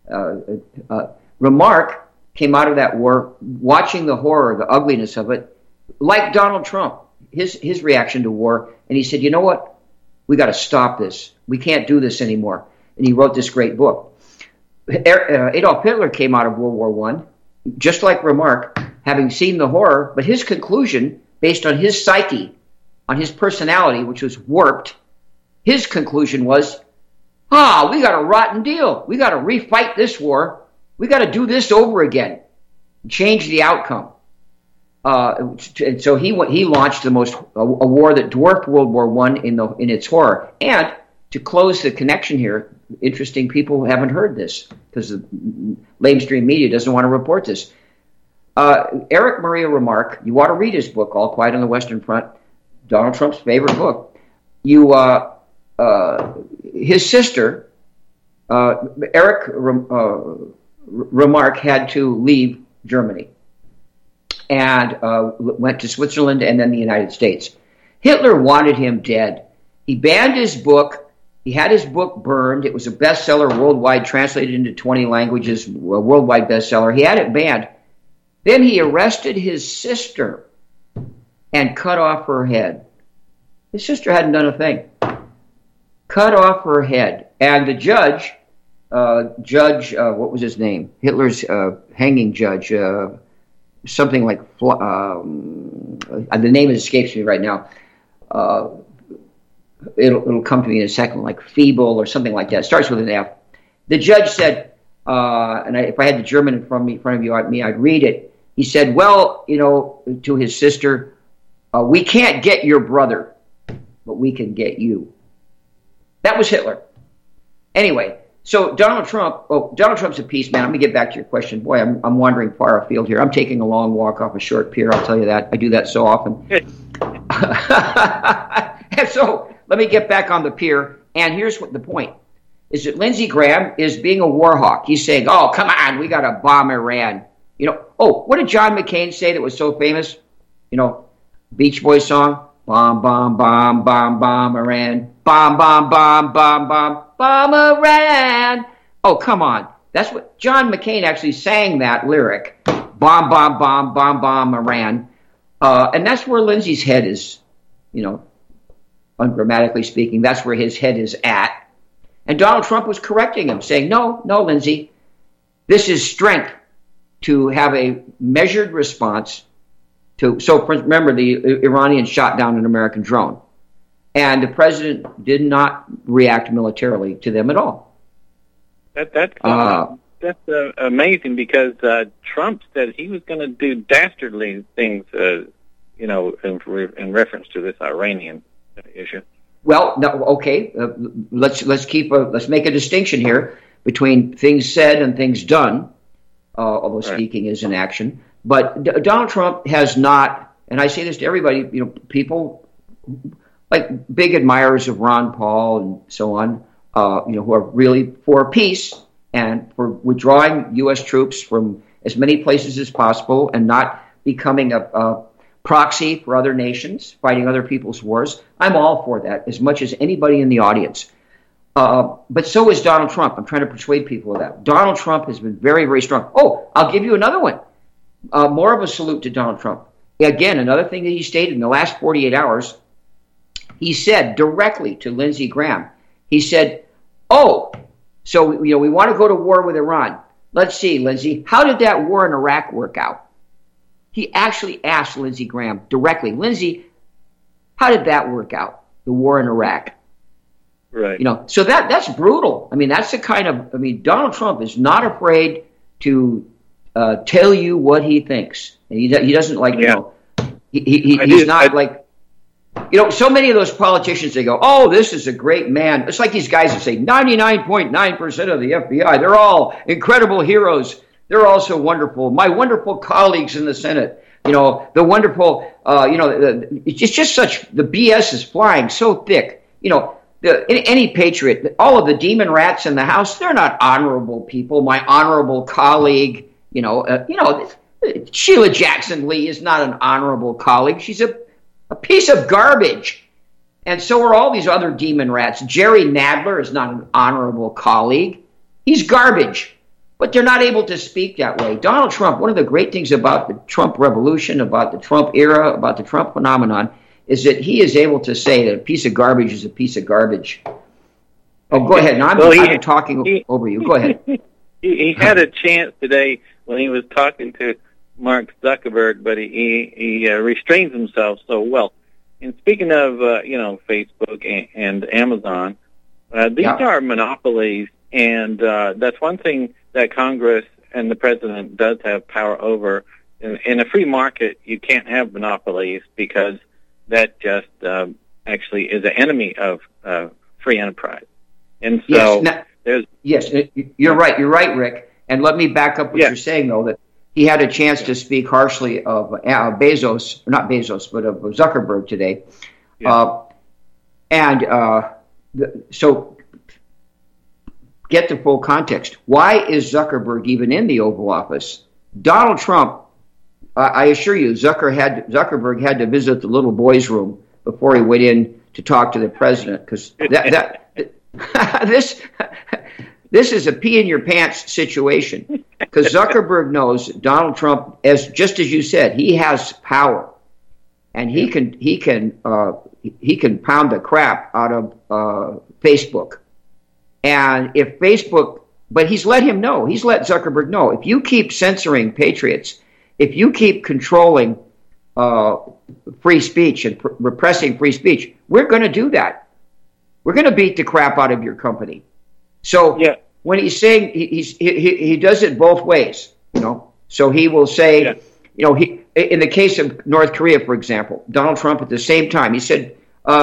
B: Remarque came out of that war watching the horror, the ugliness of it, like Donald Trump, his reaction to war, and he said, you know what? We got to stop this. We can't do this anymore. And he wrote this great book. Adolf Hitler came out of World War I, just like Remarque, having seen the horror, but his conclusion, based on his psyche, on his personality, which was warped, his conclusion was, we got a rotten deal. We got to refight this war. We got to do this over again, change the outcome. And so he launched a war that dwarfed World War I in its horror. And to close the connection here, interesting people haven't heard this because the mainstream media doesn't want to report this. Eric Maria Remarque, you ought to read his book, All Quiet on the Western Front, Donald Trump's favorite book. His sister, Eric Remarque, had to leave Germany and went to Switzerland and then the United States. Hitler wanted him dead. He banned his book. He had his book burned. It was a bestseller worldwide, translated into 20 languages, a worldwide bestseller. He had it banned. Then he arrested his sister and cut off her head. His sister hadn't done a thing. Cut off her head. And the judge, what was his name? Hitler's hanging judge, something like, the name escapes me right now. It'll come to me in a second, like Feeble or something like that. It starts with an F. The judge said, if I had the German in front of me, I'd read it. He said, well, to his sister, we can't get your brother, but we can get you. That was Hitler. Anyway, so Donald Trump's a peace man. Let me get back to your question. Boy, I'm wandering far afield here. I'm taking a long walk off a short pier, I'll tell you that. I do that so often. And so let me get back on the pier. And here's what the point is, that Lindsey Graham is being a war hawk. He's saying, oh, come on, we got to bomb Iran. What did John McCain say that was so famous? Beach Boys song, bomb, bomb, bomb, bomb, bomb Iran, bomb, bomb, bomb, bomb, bomb, bomb Iran. Oh, come on. That's what John McCain actually sang, that lyric, bomb, bomb, bomb, bomb, bomb Iran. And that's where Lindsey's head is, ungrammatically speaking, that's where his head is at. And Donald Trump was correcting him, saying, no, Lindsey, this is strength to have a measured response to. So remember, the Iranians shot down an American drone, and the president did not react militarily to them at all.
P: That's amazing, because Trump said he was going to do dastardly things, in reference to this Iranian issue.
B: Well, no, okay. Let's make a distinction here between things said and things done. Although speaking is an action, but Donald Trump has not, and I say this to everybody, people like big admirers of Ron Paul and so on, who are really for peace and for withdrawing U.S. troops from as many places as possible and not becoming a proxy for other nations, fighting other people's wars. I'm all for that, as much as anybody in the audience. But so is Donald Trump. I'm trying to persuade people of that. Donald Trump has been very, very strong. Oh, I'll give you another one. More of a salute to Donald Trump. Again, another thing that he stated in the last 48 hours, he said directly to Lindsey Graham, he said, so we want to go to war with Iran. Let's see, Lindsey, how did that war in Iraq work out? He actually asked Lindsey Graham directly, Lindsey, how did that work out, the war in Iraq?
P: Right.
B: So that's brutal. I mean, that's the kind of, Donald Trump is not afraid to tell you what he thinks. And he doesn't like, he's not like, so many of those politicians, they go, oh, this is a great man. It's like these guys that say 99.9% of the FBI, they're all incredible heroes. They're also wonderful. My wonderful colleagues in the Senate, the wonderful, it's just such, the BS is flying so thick. Any patriot, all of the demon rats in the House, they're not honorable people. My honorable colleague, Sheila Jackson Lee is not an honorable colleague. She's a piece of garbage. And so are all these other demon rats. Jerry Nadler is not an honorable colleague. He's garbage. But they're not able to speak that way. Donald Trump, one of the great things about the Trump revolution, about the Trump era, about the Trump phenomenon, is that he is able to say that a piece of garbage is a piece of garbage. Oh, go ahead. Now I'm talking over you. Go ahead.
P: He had a chance today when he was talking to Mark Zuckerberg, but he restrains himself so well. And speaking of, Facebook and Amazon, these are monopolies, and that's one thing that Congress and the president does have power over. In a free market, you can't have monopolies because that just actually is an enemy of free enterprise. And so
B: you're right. You're right, Rick. And let me back up what you're saying, though, he had a chance to speak harshly of Bezos, not Bezos, but of Zuckerberg today. Yeah. So get the full context. Why is Zuckerberg even in the Oval Office? Donald Trump, I assure you, Zuckerberg had to visit the little boys' room before he went in to talk to the president, because this is a pee in your pants situation. Because Zuckerberg knows Donald Trump, just as you said, he has power, and he can pound the crap out of Facebook. And if Facebook, but he's let Zuckerberg know, if you keep censoring patriots, if you keep controlling free speech and repressing free speech, we're going to do that. We're going to beat the crap out of your company. So when he's saying he does it both ways, So he will say, in the case of North Korea, for example, Donald Trump at the same time, he said,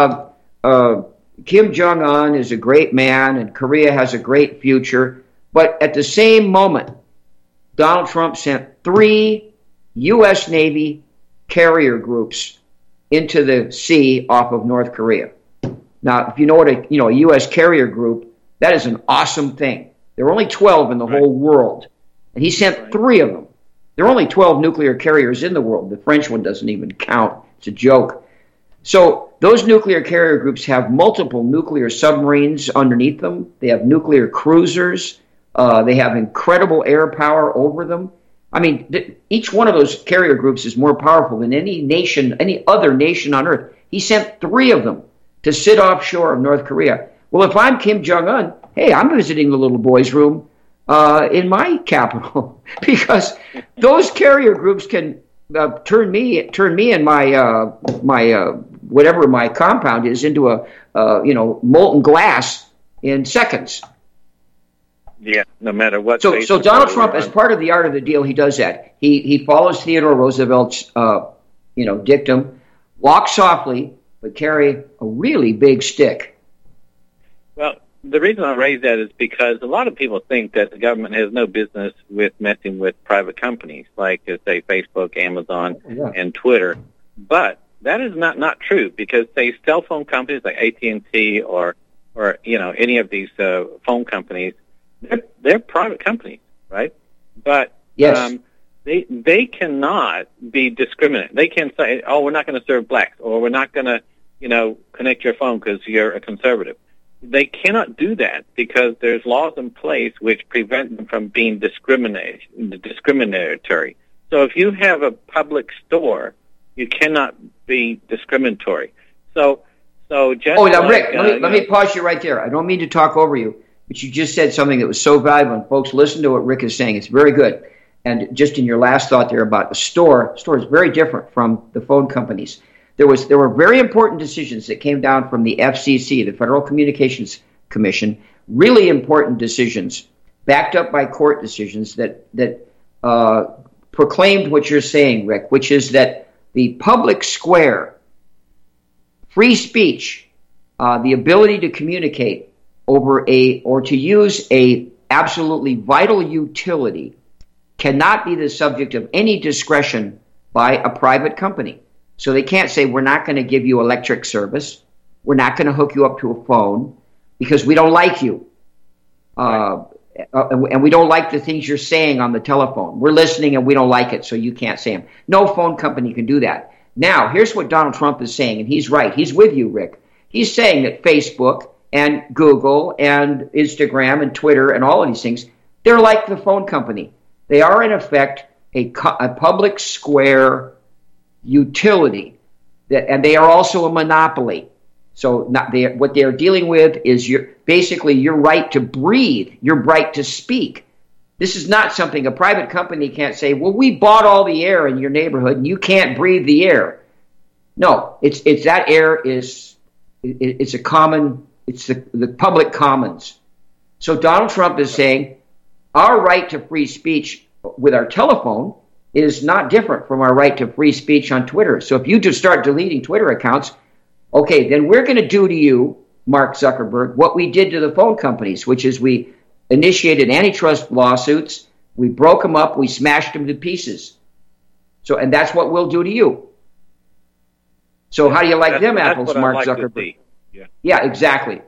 B: Kim Jong-un is a great man and Korea has a great future. But at the same moment, Donald Trump sent 3 U.S. Navy carrier groups into the sea off of North Korea. Now, if you know what a U.S. carrier group, that is an awesome thing. There are only 12 in the whole world, and he sent 3 of them. There are only 12 nuclear carriers in the world. The French one doesn't even count. It's a joke. So those nuclear carrier groups have multiple nuclear submarines underneath them. They have nuclear cruisers. They have incredible air power over them. I mean, each one of those carrier groups is more powerful than any other nation on Earth. He sent 3 of them to sit offshore of North Korea. Well, if I'm Kim Jong-un, hey, I'm visiting the little boys' room in my capital, because those carrier groups can turn me and my whatever my compound is into a molten glass in seconds.
P: Yeah, no matter what.
B: So Donald Trump, as part of the art of the deal, he does that. He follows Theodore Roosevelt's dictum: walk softly, but carry a really big stick.
P: Well, the reason I raise that is because a lot of people think that the government has no business with messing with private companies like, say, Facebook, Amazon, and Twitter. But that is not true, because, say, cell phone companies like AT&T or any of these phone companies, they're private companies, right? But
B: yes.
P: They cannot be discriminate. They can say, oh, we're not going to serve blacks, or we're not going to, connect your phone because you're a conservative. They cannot do that because there's laws in place which prevent them from being discriminatory. So if you have a public store, you cannot be discriminatory. So just
B: now, Rick, let me pause you right there. I don't mean to talk over you, but you just said something that was so valuable, and folks, listen to what Rick is saying. It's very good. And just in your last thought there about the store is very different from the phone companies. There were very important decisions that came down from the FCC, the Federal Communications Commission, really important decisions, backed up by court decisions that proclaimed what you're saying, Rick, which is that the public square, free speech, the ability to communicate over or to use a absolutely vital utility cannot be the subject of any discretion by a private company. So they can't say, we're not going to give you electric service. We're not going to hook you up to a phone because we don't like you. And we don't like the things you're saying on the telephone. We're listening and we don't like it, so you can't say them. No phone company can do that. Now, here's what Donald Trump is saying, and he's right. He's with you, Rick. He's saying that Facebook and Google and Instagram and Twitter and all of these things, they're like the phone company. They are, in effect, a public square utility, and they are also a monopoly. So what they are dealing with is basically your right to breathe, your right to speak. This is not something a private company can't say, well, we bought all the air in your neighborhood and you can't breathe the air. No, it's that air is it's a common, it's the public commons. So Donald Trump is saying our right to free speech with our telephone is not different from our right to free speech on Twitter. So if you just start deleting Twitter accounts, okay, then we're going to do to you, Mark Zuckerberg, what we did to the phone companies, which is we initiated antitrust lawsuits. We broke them up. We smashed them to pieces. So, and that's what we'll do to you. So how do you like them apples, Mark Zuckerberg? Yeah, exactly.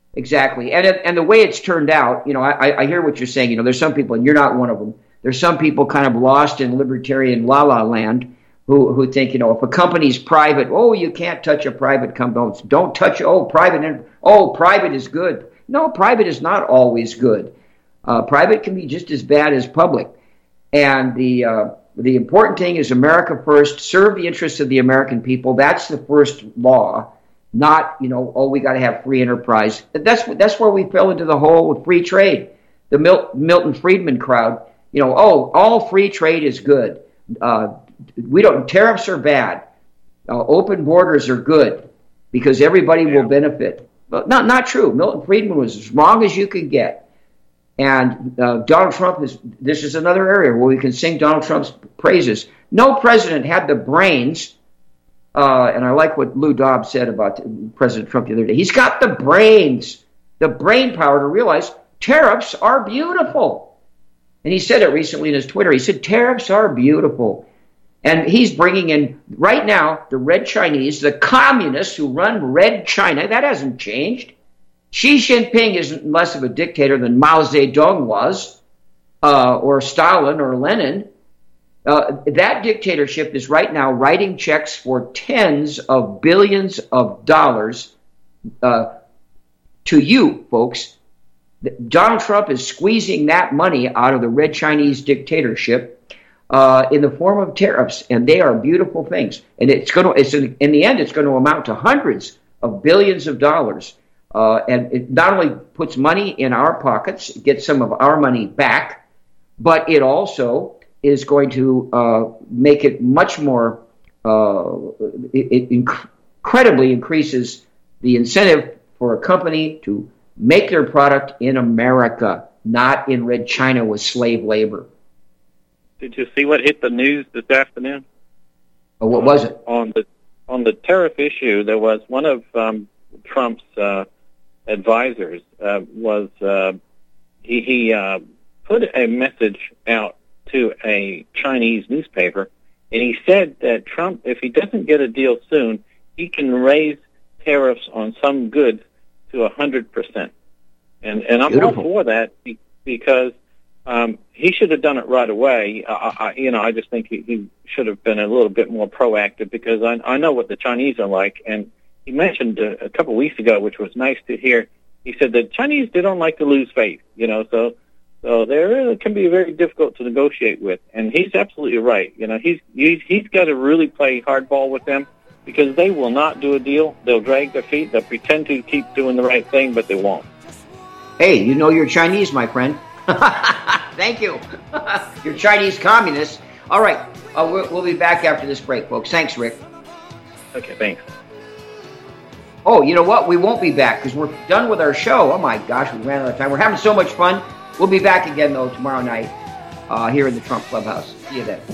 B: And the way it's turned out, I hear what you're saying. There's some people, and you're not one of them. There's some people kind of lost in libertarian la-la land who think, if a company's private, you can't touch a private company. Don't touch, private is good. No, private is not always good. Private can be just as bad as public. And the important thing is America first, serve the interests of the American people. That's the first law. Not, we got to have free enterprise. That's where we fell into the hole with free trade. The Milton Friedman crowd, all free trade is good. Tariffs are bad. Open borders are good because everybody will benefit. But not true. Milton Friedman was as wrong as you could get. And Donald Trump this is another area where we can sing Donald Trump's praises. No president had the brains. And I like what Lou Dobbs said about President Trump the other day. He's got the brains, the brain power to realize tariffs are beautiful. And he said it recently in his Twitter. He said, tariffs are beautiful. And he's bringing in, right now, the Red Chinese, the communists who run Red China. That hasn't changed. Xi Jinping isn't less of a dictator than Mao Zedong was, or Stalin or Lenin. That dictatorship is right now writing checks for tens of billions of dollars to you, folks. Donald Trump is squeezing that money out of the Red Chinese dictatorship in the form of tariffs, and they are beautiful things. And in the end, it's going to amount to hundreds of billions of dollars. And it not only puts money in our pockets, gets some of our money back, but it also is going to make it much more, it incredibly increases the incentive for a company to make their product in America, not in Red China with slave labor.
P: Did you see what hit the news this afternoon?
B: What was it?
P: On the tariff issue, there was one of Trump's advisors he put a message out to a Chinese newspaper, and he said that Trump, if he doesn't get a deal soon, he can raise tariffs on some goods to 100%. And I'm all for that because he should have done it right away. I just think he should have been a little bit more proactive because I know what the Chinese are like. And he mentioned a couple of weeks ago, which was nice to hear. He said that Chinese, they don't like to lose faith, so they can be very difficult to negotiate with. And he's absolutely right. He's got to really play hardball with them because they will not do a deal. They'll drag their feet. They'll pretend to keep doing the right thing, but they won't.
B: Hey, you're Chinese, my friend. Thank you. You're Chinese communists. All right. We'll be back after this break, folks. Thanks, Rick.
P: Okay, thanks.
B: Oh, you know what? We won't be back because we're done with our show. Oh, my gosh, we ran out of time. We're having so much fun. We'll be back again, though, tomorrow night here in the Trump Clubhouse. See you then.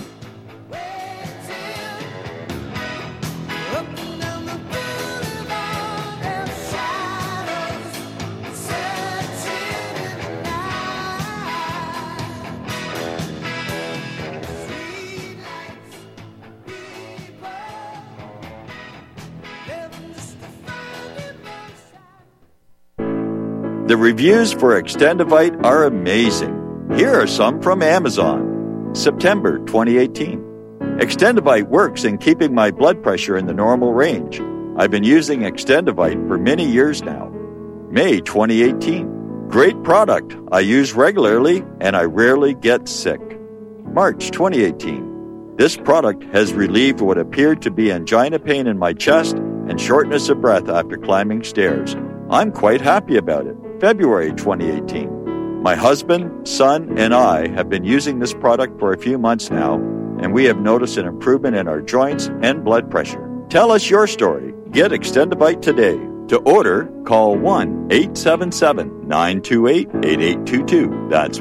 I: The reviews for Extendivite are amazing. Here are some from Amazon. September 2018. Extendivite works in keeping my blood pressure in the normal range. I've been using Extendivite for many years now. May 2018. Great product. I use regularly and I rarely get sick. March 2018. This product has relieved what appeared to be angina pain in my chest and shortness of breath after climbing stairs. I'm quite happy about it. February 2018. My husband, son, and I have been using this product for a few months now, and we have noticed an improvement in our joints and blood pressure. Tell us your story. Get Extendivite today. To order, call 1-877-928-8822. That's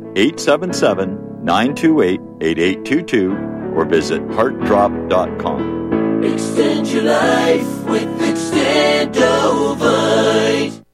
I: 1-877-928-8822 or visit heartdrop.com.
K: Extend your life with Extendovite.